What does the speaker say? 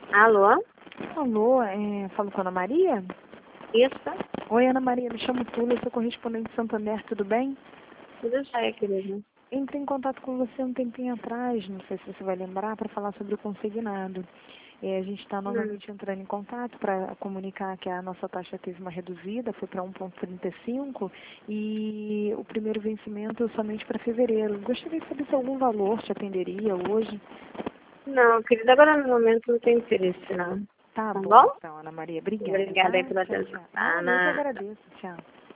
Alô? Alô, falo com a Ana Maria? Isso? Oi, Ana Maria, me chamo Tula, eu sou correspondente de Santander, tudo bem? Tudo jóia, querida. Entrei em contato com você um tempinho atrás, não sei se você vai lembrar, para falar sobre o consignado. A gente está novamente entrando em contato para comunicar que a nossa taxa teve uma reduzida, foi para 1,35 e o primeiro vencimento é somente para fevereiro. Gostaria de saber se algum valor te atenderia hoje. Não, querida, agora no momento não tenho interesse, não. Tá Tá bom, bom? então, Ana Maria. Obrigada, Obrigada aí tá? pela Tchau, atenção. tchau. Tá, Não, eu que Ana? agradeço. Tchau.